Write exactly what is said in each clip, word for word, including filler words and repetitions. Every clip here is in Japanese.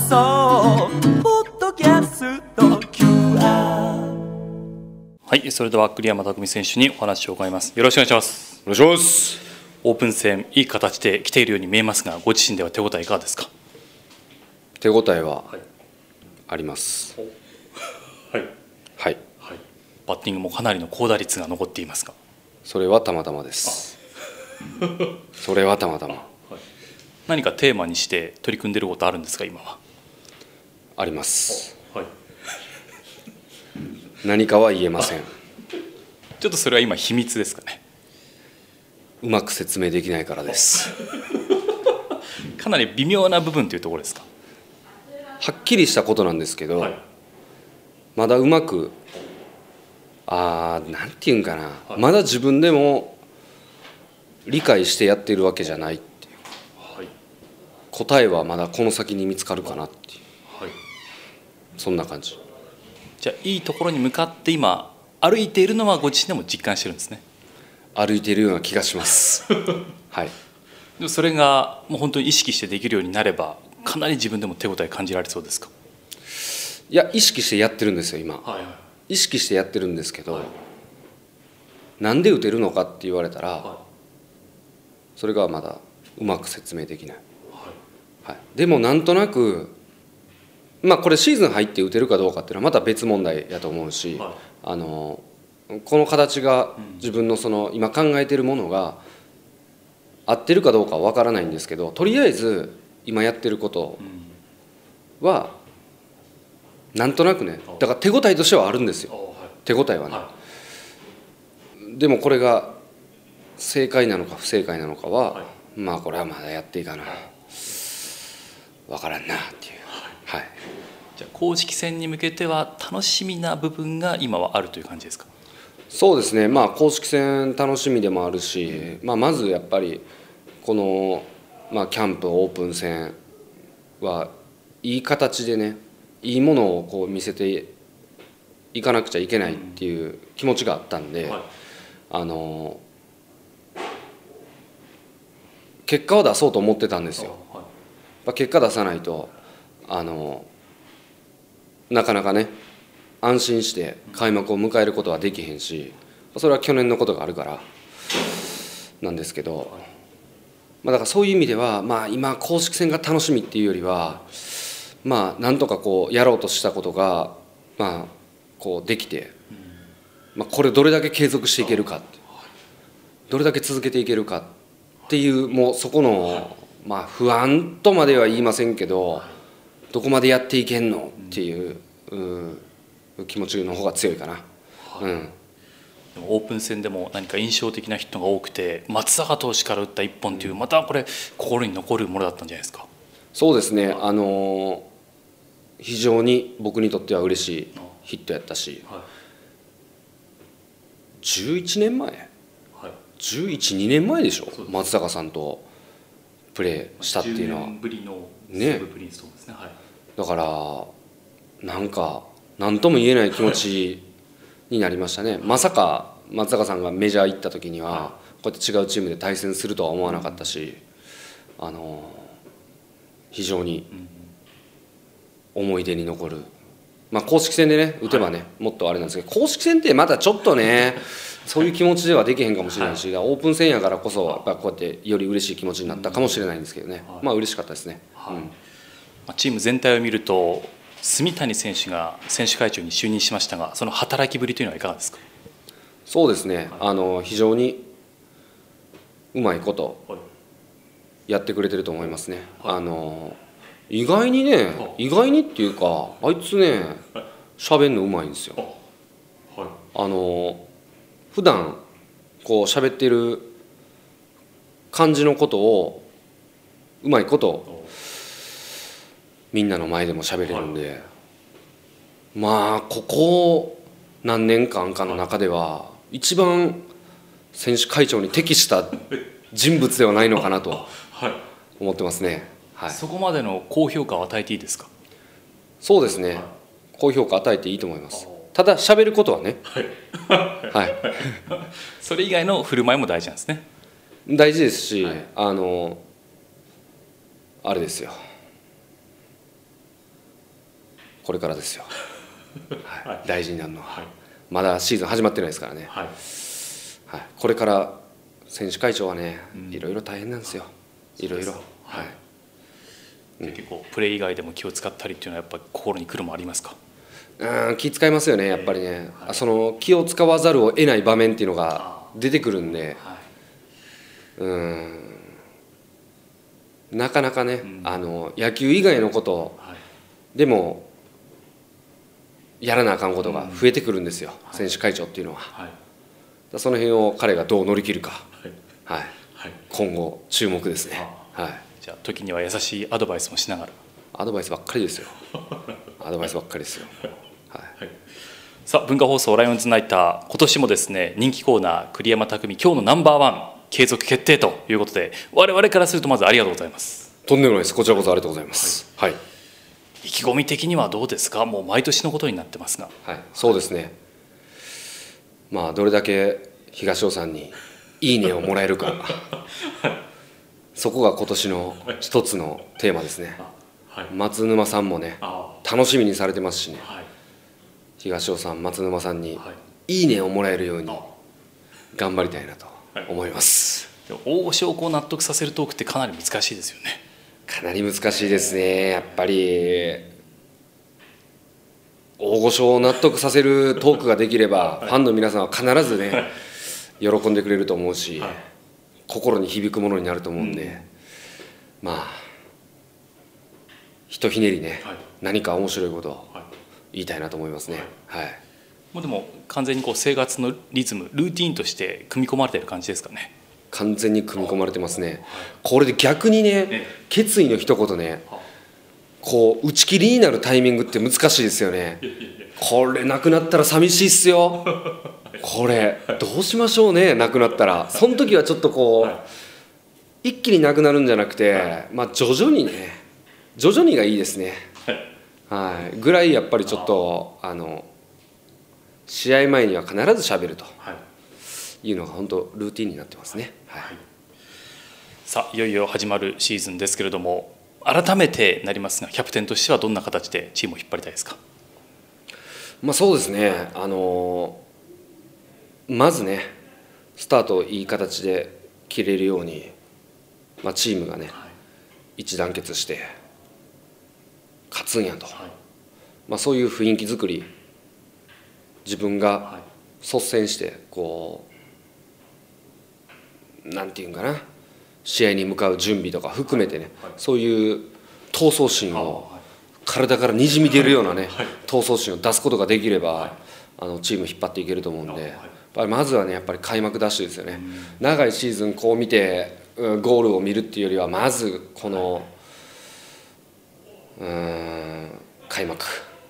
送ポッドキャスト キューアール。 はい、それでは栗山巧選手にお話を伺います。よろしくお願いします。 お願いします。 オープン戦いい形で来ているように見えますが、ご自身では手応えいかがですか？ 手応えはあります。 はい、 はい、 はい、バッティングもかなりの高打率が残っていますが、 それはたまたまです。それはたまたま、はい、 何かテーマにして取り組んでいることあるんですか？今はあります、 はい、 何かは言えません。 ちょっとそれは今秘密ですかね？ うまく説明できないからです。 かなり微妙な部分というところですか？ はっきりしたことなんですけど、はい、まだうまくあーなんていうんかな、はい、まだ自分でも理解してやってるわけじゃないっていう、はい、答えはまだこの先に見つかるかなっていう、はい、そんな感じ。 じゃあいいところに向かって今歩いているのはご自身でも実感してるんですね？歩いているような気がします。はい。 でもそれがもう本当に意識してできるようになればかなり自分でも手応え感じられそうですか？ いや意識してやってるんですよ今、はいはい、意識してやってるんですけど、はい、なんで打てるのかって言われたら、はい、それがまだうまく説明できない、はいはい、でもなんとなくまあこれシーズン入って打てるかどうかっていうのはまた別問題やと思うし、はい、あのこの形が自分のその今考えているものが合ってるかどうかは分からないんですけど、とりあえず今やってることはなんとなくね、だから手応えとしてはあるんですよ、手応えはね、でもこれが正解なのか不正解なのかはまあこれはまだやっていかな分からんなっていう、はい、 じゃあ公式戦に向けては楽しみな部分が今はあるという感じですか？ そうですね、まあ、公式戦楽しみでもあるし、まあ、まずやっぱりこの、まあ、キャンプオープン戦はいい形でね、いいものをこう見せていかなくちゃいけないっていう気持ちがあったんで、はい、あの結果を出そうと思ってたんですよ、はい、結果出さないとあのなかなかね安心して開幕を迎えることはできへんし、それは去年のことがあるからなんですけど、まあ、だからそういう意味では、まあ、今公式戦が楽しみっていうよりは、まあ、なんとかこうやろうとしたことが、まあ、こうできて、まあ、これどれだけ継続していけるか、どれだけ続けていけるかっていう、もうそこの、まあ、不安とまでは言いませんけど、どこまでやっていけんのっていう、うん気持ちの方が強いかな、うん、 でもオープン戦でも何か印象的なヒットが多くて、松坂投手から打ったいっぽんという、またこれ心に残るものだったんじゃないですか？ そうですね、あの非常に僕にとっては嬉しいヒットやったし、はい、じゅういちねんまえ、はい、じゅういち、にねんまえでしょ、松坂さんとプレーしたっていうのはじゅうねんぶりの西武プリンストンですね、はい、だからなんか何とも言えない気持ちになりましたね。まさか松坂さんがメジャー行った時にはこうやって違うチームで対戦するとは思わなかったし、あの非常に思い出に残る、まあ、公式戦でね打てばねもっとあれなんですけど、公式戦ってまたちょっとねそういう気持ちではできへんかもしれないし、オープン戦やからこそやっぱこうやってより嬉しい気持ちになったかもしれないんですけどね、まあ嬉しかったですね、うん、 チーム全体を見ると住谷選手が選手会長に就任しましたが、その働きぶりというのはいかがですか？ そうですね、あの非常にうまいことやってくれてると思いますね、はい、あの意外にね意外にっていうかあいつね喋るのうまいんですよ、はい、あの普段こう喋ってる感じのことをうまいことみんなの前でも喋れるんで、はい、まあここ何年間かの中では一番選手会長に適した人物ではないのかなと思ってますね、はい、 そこまでの高評価を与えていいですか？ そうですね、はい、高評価与えていいと思います。ただ喋ることはね、はいはい、 それ以外の振る舞いも大事なんですね。 大事ですし、はい、あのあれですよ、 これからですよ、はいはい、 大事になるのは、 はい、 まだシーズン始まってないですからね、 はいはい、これから選手会長はね、 うん、 いろいろ大変なんですよ、いろいろ、はいうん、結構プレー以外でも気を使ったりっていうのはやっぱり心にくるもありますか？ うん、気使いますよねやっぱりね、えーはい、その気を使わざるを得ない場面っていうのが出てくるんで、はい、うんなかなかね、うん、あの野球以外のことでもやらなあかんことが増えてくるんですよ、うん、選手会長っていうのは、はい、その辺を彼がどう乗り切るか、はいはいはい、今後注目ですね、はい、 じゃあ時には優しいアドバイスもしながら。 アドバイスばっかりですよアドバイスばっかりですよ、はいはい、さあ文化放送ライオンズナイター、今年もですね人気コーナー栗山巧今日のナンバーワン継続決定ということで、我々からするとまずありがとうございます。 とんでもないです、こちらこそありがとうございます、はいはい、 意気込み的にはどうですか？もう毎年のことになってますが。 はい、そうですね、まあどれだけ東尾さんにいいねをもらえるかそこが今年の一つのテーマですね、はい、松沼さんもね楽しみにされてますしね、はい、東尾さん松沼さんにいいねをもらえるように頑張りたいなと思います、 はい、大御所をこう納得させるトークってかなり難しいですよね。 かなり難しいですね、やっぱり大御所を納得させるトークができればファンの皆さんは必ずね喜んでくれると思うし、はい、心に響くものになると思うんで、うん、まあひとひねりね、はい、何か面白いことを言いたいなと思いますね、はいはい、 もうでも完全にこう生活のリズムルーティンとして組み込まれている感じですかね。 完全に組み込まれてますね。これで逆にね決意の一言ねこう打ち切りになるタイミングって難しいですよね。これなくなったら寂しいっすよ。これどうしましょうね、なくなったら。その時はちょっとこう一気になくなるんじゃなくて、まあ徐々にね徐々にがいいですね、はいぐらいやっぱりちょっとあの試合前には必ず喋るというのが本当ルーティンになってますね、はいはい、 さあいよいよ始まるシーズンですけれども、改めてなりますがキャプテンとしてはどんな形でチームを引っ張りたいですか？ まあそうですね、あのまずねスタートをいい形で切れるように、まあ、チームがね、はい、一致団結して勝つんやと、はい、まあ、そういう雰囲気作り、自分が率先してこうなんていうんかな、試合に向かう準備とか含めてね、はいはい、そういう闘争心を体からにじみ出るようなね、はい、闘争心を出すことができれば、はい、あのチーム引っ張っていけると思うんで、はい、やっぱりまずはねやっぱり開幕ダッシュですよね。長いシーズンこう見てゴールを見るっていうよりはまずこのうーん開幕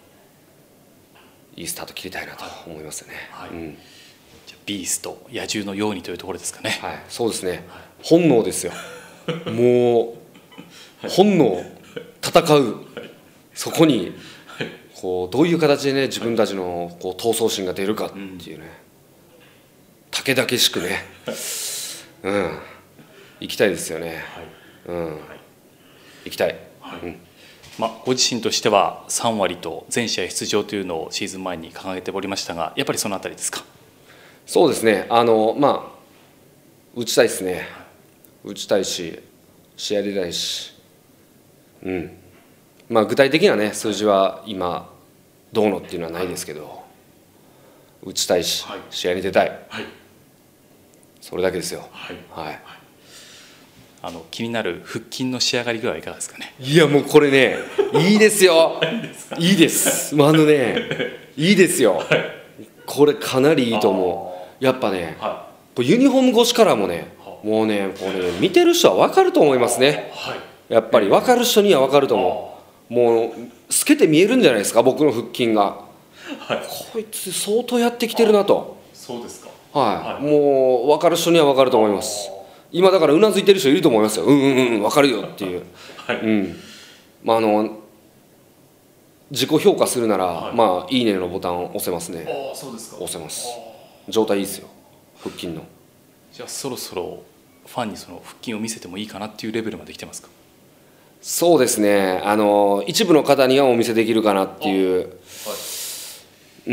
いいスタート切りたいなと思いますよね、はい、うん、 じゃあビースト野獣のようにというところですかね。 はい、そうですね、はい、本能ですよもう本能戦う、そこにこうどういう形でね自分たちのこう闘争心が出るかっていうね、たけだけしくね、うん、行きたいですよね、うん、行きたい、はい、うん、 まあ、ご自身としてはさん割と全試合出場というのをシーズン前に掲げておりましたが、やっぱりそのあたりですか？ そうですね、あのまあ打ちたいですね、打ちたいし試合出たいし、うん、まあ具体的なね数字は今どうのっていうのはないですけど、打ちたいし、はい、試合に出たい、はい、それだけですよ、はいはい、 あの気になる腹筋の仕上がり具合はいかがですかね？ いやもうこれねいいですよいいです、まあ、あのねいいですよ、はい、これかなりいいと思う。やっぱね、はい、ユニフォーム越しからもねもうねこうね見てる人は分かると思いますね、はい、やっぱり分かる人には分かると思う。もう透けて見えるんじゃないですか、僕の腹筋が、はい、こいつ相当やってきてるなと。 そうですか、 はい、はい、もう分かる人には分かると思います。今だからうなずいてる人いると思いますよ、うんうんうん分かるよっていう、はい、うん、まああの自己評価するなら、はい、まあいいねのボタンを押せますね。 ああそうですか、 押せます。状態いいですよ腹筋の。 じゃあそろそろファンにその腹筋を見せてもいいかなっていうレベルまで来てますか？ そうですね、あの一部の方にはお見せできるかなっていう、はい、うん、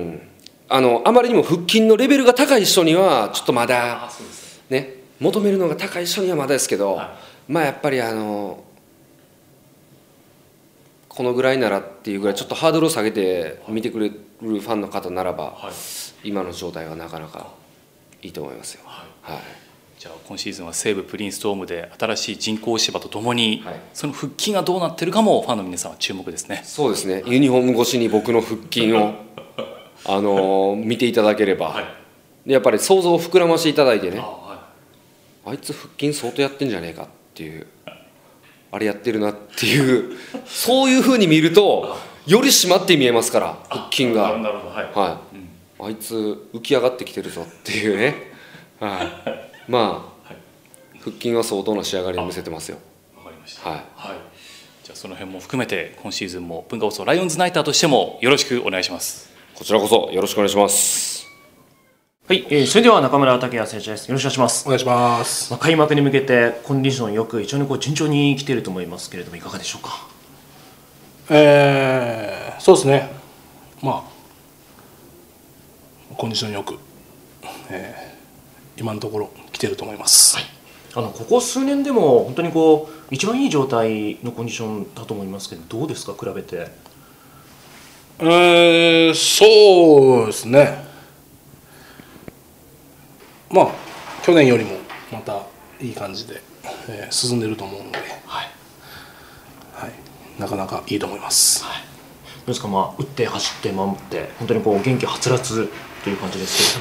はい、あのあまりにも腹筋のレベルが高い人にはちょっとまだね、求めるのが高い人にはまだですけど、はい、まあやっぱりあのこのぐらいならっていうぐらいちょっとハードルを下げて見てくれるファンの方ならば、はい、今の状態はなかなかいいと思いますよ。はい、はい、 じゃあ今シーズンは西武プリンスドームで新しい人工芝とともに、はい、その腹筋がどうなってるかもファンの皆さんは注目ですね。 そうですね、ユニフォーム越しに僕の腹筋をあの見ていただければ、はい、でやっぱり想像を膨らましていただいてね、あ、はい、あいつ腹筋相当やってんじゃねえかっていう、あれやってるなっていうそういう風に見るとより締まって見えますから、腹筋が、なるほど、はい、はい、うん、あいつ浮き上がってきてるぞっていうね、はい、まあ、はい、腹筋は相当な仕上がりを見せてますよ。 わかりました、はい、はい、じゃあその辺も含めて今シーズンも文化放送ライオンズナイターとしてもよろしくお願いします。 こちらこそよろしくお願いします。 はい、えー、それでは中村剛也選手です。よろしくお願いします。 お願いします。 まあ、開幕に向けてコンディションよく非常にこう順調に来ていると思いますけれども、いかがでしょうか。 えー、そうですね、まあコンディションよく、えー、今のところ来てると思います。はい、 あのここ数年でも本当にこう一番いい状態のコンディションだと思いますけど、どうですか、比べて。 えー、そうですね、まあ去年よりもまたいい感じで、えー、進んでると思うので、はいはい、なかなかいいと思います。はい、 どうですか、まあ、打って走って守って本当にこう元気はつらつという感じです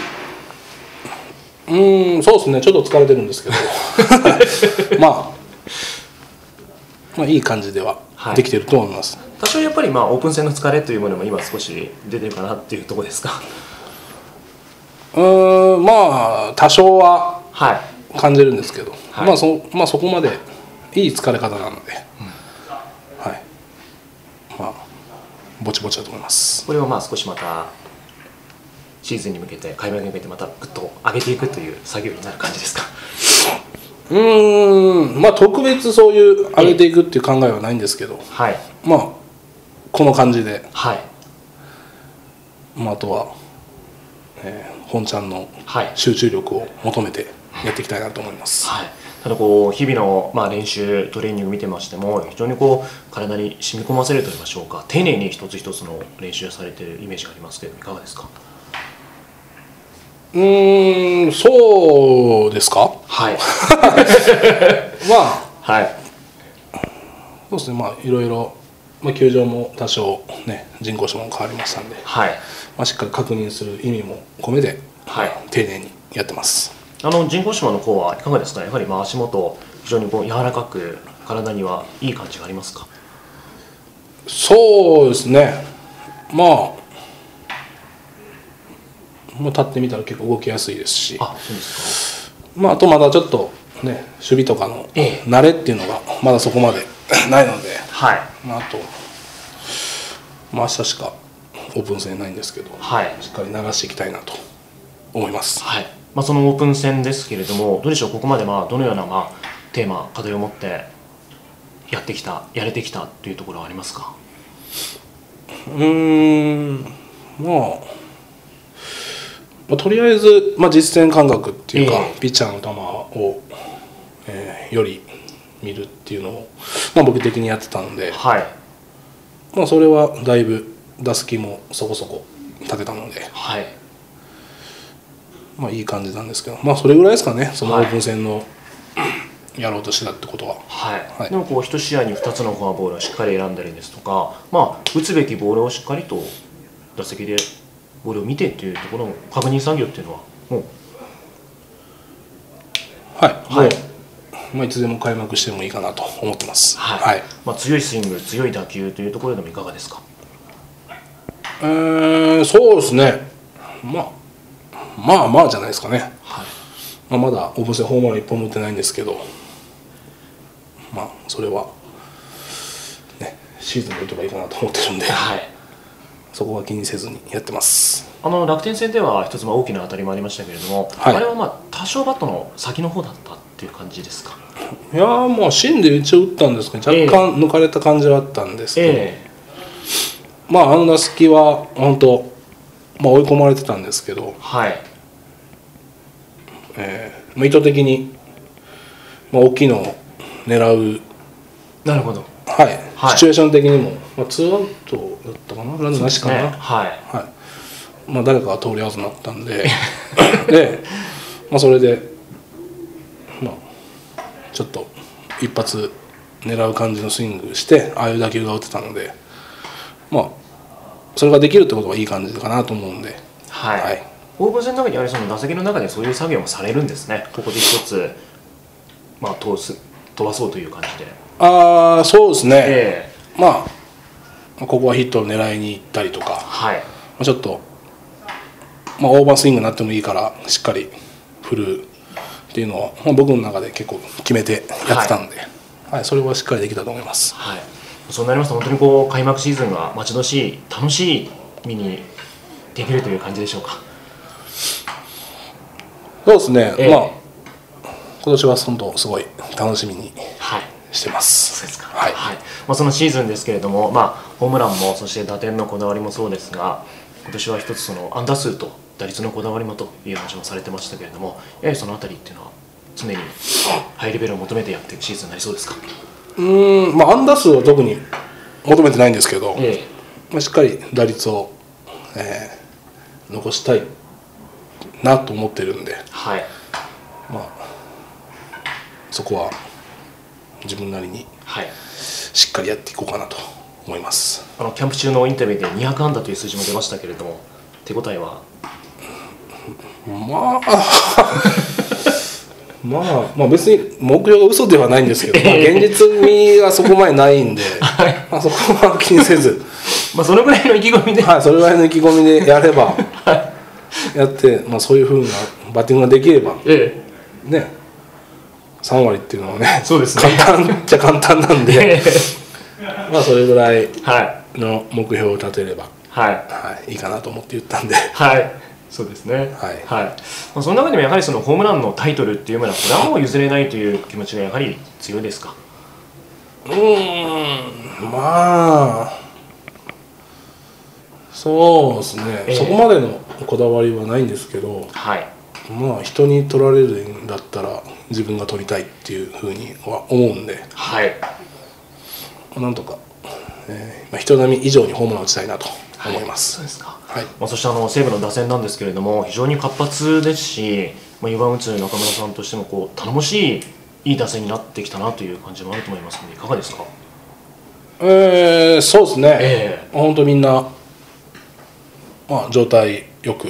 けれども。うーん、そうですね、ちょっと疲れてるんですけどまあ、まあいい感じではできてると思います。はい、 多少やっぱりまあオープン戦の疲れというものも今少し出てるかなっていうところですか。 うーん、まあ多少は感じるんですけど、はい、まあ そ, まあそこまでいい疲れ方なので、うん、はい、まあぼちぼちだと思います。 これをまあ少しまたシーズンに向けて開幕に向けてまたグッと上げていくという作業になる感じですか。 うーん、まあ特別そういう上げていくっていう考えはないんですけど、はい、まあこの感じで、はい、まああとは、えー、本ちゃんの集中力を求めてやっていきたいなと思います。 はい、ただこう日々のまあ練習トレーニング見てましても非常にこう体に染み込ませると言いましょうか、丁寧に一つ一つの練習をされているイメージがありますけど、いかがですか。 うーん、そうですか。 はい。 まあ、はい。そうですね、まあいろいろ、まあ、球場も多少ね人工芝も変わりましたんで、はい、まあしっかり確認する意味も込めて、はい、丁寧にやってます。 あの人工芝の方はいかがですか。やはりまあ足元非常にこう柔らかく体にはいい感じがありますか。 そうですね。まあ。もう立ってみたら結構動きやすいですし、あ、そうですか。まあ、あとまだちょっとね守備とかの慣れっていうのがまだそこまでないので、はい、まあ、あと、まあ、明日しかオープン戦ないんですけど、はい、しっかり流していきたいなと思います。 はい、まあ、そのオープン戦ですけれども、どうでしょう、ここまでまあどのようなまあテーマ課題を持ってやってきたやれてきたというところはありますか。 うーん、まあまあ、とりあえず、まあ、実戦感覚っていうか、えー、ピッチャーの球を、えー、より見るっていうのを、まあ、僕的にやってたので、はい、まあ、それはだいぶ打席もそこそこ立てたので、はい、まあ、いい感じなんですけど、まあ、それぐらいですかね、そのオープン戦の、はい、やろうとしてたってことは。 はいはい、でもこういち試合にふたつのフォアボールをしっかり選んだりですとか、まあ、打つべきボールをしっかりと打席でボールを見てっていうところの確認作業っていうのはもうはい、はい、もう、まあ、いつでも開幕してもいいかなと思ってます。はいはい、 まあ、強いスイング強い打球というところでもいかがですか。 えー、そうですね、まあまあまあじゃないですかね。はい、まあ、まだオープン戦ホームランいっぽんも打ってないんですけど、まあそれはねシーズンで打てばいいかなと思ってるんで、はい、そこは気にせずにやってます。 あの楽天戦では一つまあ大きな当たりもありましたけれども、はい、あれはまあ多少バットの先の方だったっていう感じですか。 いやーもう芯で一応打ったんですけど若干抜かれた感じはあったんですけど、 えまああの打席は本当、まあ、追い込まれてたんですけど、 ー、はい。 えーまあ、意図的に、まあ、大きいのを狙う、 なるほど。 はいはいシチュエーション的にも、まあ、ツーアウトだったかなランナーなしかな、 ね、はい。 はいまあ、誰かが通り合わずになったんでで、まあ、それで、まあ、ちょっと一発狙う感じのスイングしてああいう打球が打てたので、まあ、それができるってことはいい感じかなと思うんで、 はい。 はいオープン戦の中にやはりその打席の中でそういう作業もされるんですね。ここで一つ、まあ、通す飛ばそうという感じで。 ああそうですね、 えまあ、ここはヒットを狙いに行ったりとか、 ー、はい。 まあ、ちょっと、まあ、オーバースイングになってもいいからしっかり振るっていうのを、まあ、僕の中で結構決めてやってたんで、はいはい、それはしっかりできたと思います。 はい。そうなりますと本当にこう開幕シーズンが待ち遠しい楽しい見にできるという感じでしょうか。 そうですね、 ええまあ今年は本当すごい楽しみにはい。 してますそうですか。 はい、 はい。まあそのシーズンですけれども、まあホームランもそして打点のこだわりもそうですが、今年は一つその安打数と打率のこだわりもという話もされてましたけれども、やはりそのあたりっていうのは常にハイレベルを求めてやっていくシーズンになりそうですか。 うーんまあ安打数は特に求めてないんですけど、 えまあ、しっかり打率を、えー残したいなと思ってるんで、 えはい。 まあ、そこは自分なりにはい。 しっかりやっていこうかなと思います。 あのキャンプ中のインタビューでにひゃく安打という数字も出ましたけれども、手応えは。 まあまあ、まあ別に目標が嘘ではないんですけど、まあ、現実味がそこまでないんで、まあ、そこは気にせず、 まあそのぐらいの意気込みで、 はい、それぐらいの意気込みでやればやって、まあ、そういうふうなバッティングができればえねさん割っていうのはねそうですね簡単っちゃ簡単なんえでまあそれぐらいはいの目標を立てれば、 はいはい、いいかなと思って言ったんで。 はいそうですねはいまあ、その中でもやはりそのホームランのタイトルっていうものはこれはもう譲れないという気持ちがやはり強いですか。 うーんまあそうですね、 ええそこまでのこだわりはないんですけど、 はいまあ人に取られるんだったら自分が取りたいっていうふうには思うんで、 はいなんとか、えーまあ、人並み以上にホームランを打ちたいなと思います。 そうですか。 はいまあ、そしてあの西武の打線なんですけれども非常に活発ですし、まあ、よんばん打つ中村さんとしてもこう頼もしいいい打線になってきたなという感じもあると思いますのでいかがですか。 えー、そうですね、 え本当みんな、まあ、状態よく、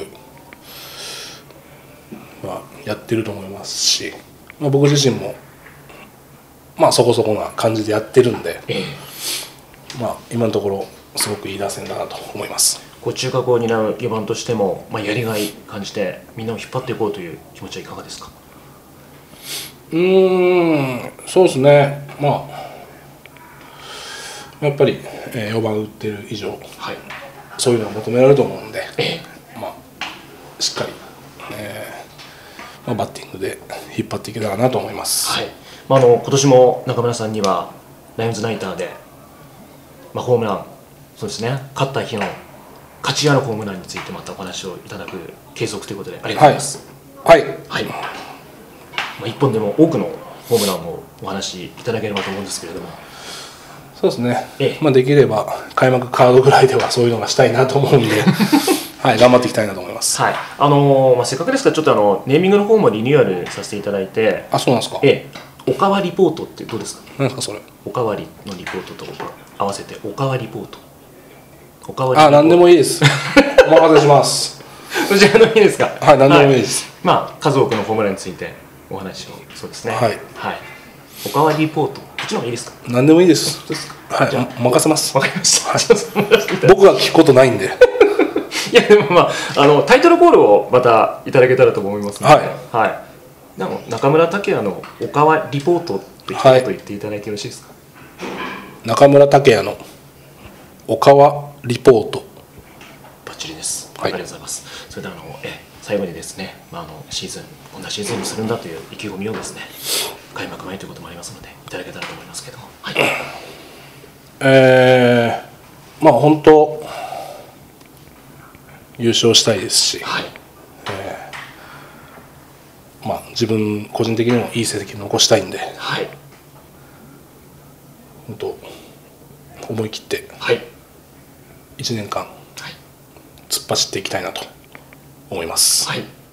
まあ、やってると思いますし、まあ、僕自身も、まあ、そこそこな感じでやってるんで、 ええまあ、今のところすごくいい打線だなと思います。 こう中核を担うよんばんとしても、まあ、やりがい感じてみんなを引っ張っていこうという気持ちはいかがですか。 うーんそうですね、まあやっぱり、えー、よんばん打ってる以上はいそういうのが求められると思うんで、 えまあ、しっかり、えーまあ、バッティングで引っ張っていけたらなと思います。 はいまあ、あの今年も中村さんにはライオンズナイターで、まあ、ホームランそうですね勝った日の価値あるホームランについてまたお話をいただく継続ということでありがとうございます。 はい、 はいまあ、一本でも多くのホームランをお話しいただければと思うんですけれども。 そうですね、 ええまあ、できれば開幕カードぐらいではそういうのがしたいなと思うんで、はい、頑張っていきたいなと思います。 はいあのーまあ、せっかくですからちょっとあのネーミングの方もリニューアルさせていただいて、 あ、そうなんですか。 ええ、おかわリポートってどうですか。 なんですかそれ。 おかわりのリポートと合わせておかわリポート。おかわりリポーあ、 ト何でもいいですお任せしますそちらのいいですか。 はい、何でもいいです、 まあ数多くのホームランについてお話をそうですね。 はいはい。おかわりリポートこっちの方がいいですか。 何でもいいです。はい、 じゃあ任せます。 わかりました。 はいちょっと任せていただいて僕が聞くことないんで。 いやでもまああのタイトルコールをまたいただけたらと思いますので、 はいはい。でも中村拓也のおかわリポートって一はい言言っていただいてよろしいですか。 中村拓也のおかわリポート。 バッチリです。あはいりがとうございます。それではあのえ最後にですね、まああのシーズンこんなシーズンにするんだという意気込みをですね、開幕前ないということもありますのでいただけたらと思いますけども、はい、 えー、まあ本当優勝したいですし、はい、えー、まあ自分個人的にもいい成績を残したいんで、はい、本当思い切っていちねんかん突っ走っていきたいなと思います。はい。